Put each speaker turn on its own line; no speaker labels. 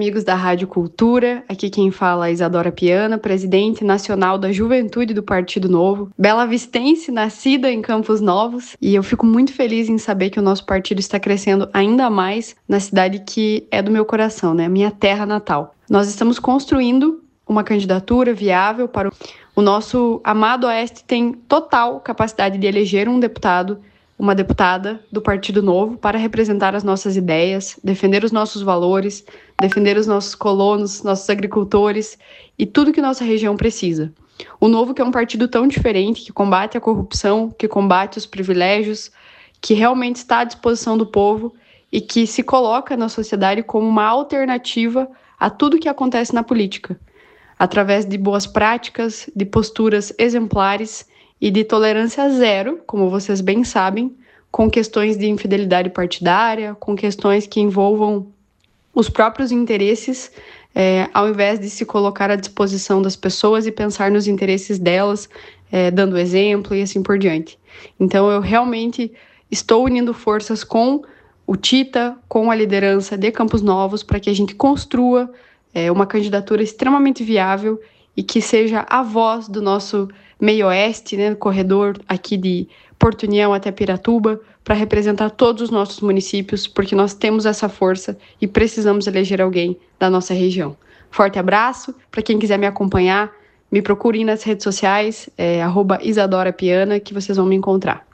amigos da Rádio Cultura. Aqui quem fala é Isadora Piana, presidente nacional da Juventude do Partido Novo, bela-vistense, nascida em Campos Novos, e eu fico muito feliz em saber que o nosso partido está crescendo ainda mais na cidade que é do meu coração, né? A minha terra natal. Nós estamos construindo uma candidatura viável para o nosso amado Oeste tem total capacidade de eleger um deputado, uma deputada do Partido Novo para representar as nossas ideias, defender os nossos valores, defender os nossos colonos, nossos agricultores e tudo que nossa região precisa. O Novo, que é um partido tão diferente, que combate a corrupção, que combate os privilégios, que realmente está à disposição do povo e que se coloca na sociedade como uma alternativa a tudo que acontece na política, através de boas práticas, de posturas exemplares e de tolerância zero, como vocês bem sabem, com questões de infidelidade partidária, com questões que envolvam os próprios interesses, ao invés de se colocar à disposição das pessoas e pensar nos interesses delas, dando exemplo e assim por diante. Então, eu realmente estou unindo forças com o Tita, com a liderança de Campos Novos, para que a gente construa uma candidatura extremamente viável e que seja a voz do nosso meio-oeste, né, corredor aqui de Porto União até Piratuba, para representar todos os nossos municípios, porque nós temos essa força e precisamos eleger alguém da nossa região. Forte abraço. Para quem quiser me acompanhar, me procurem nas redes sociais, @IsadoraPiana, que vocês vão me encontrar.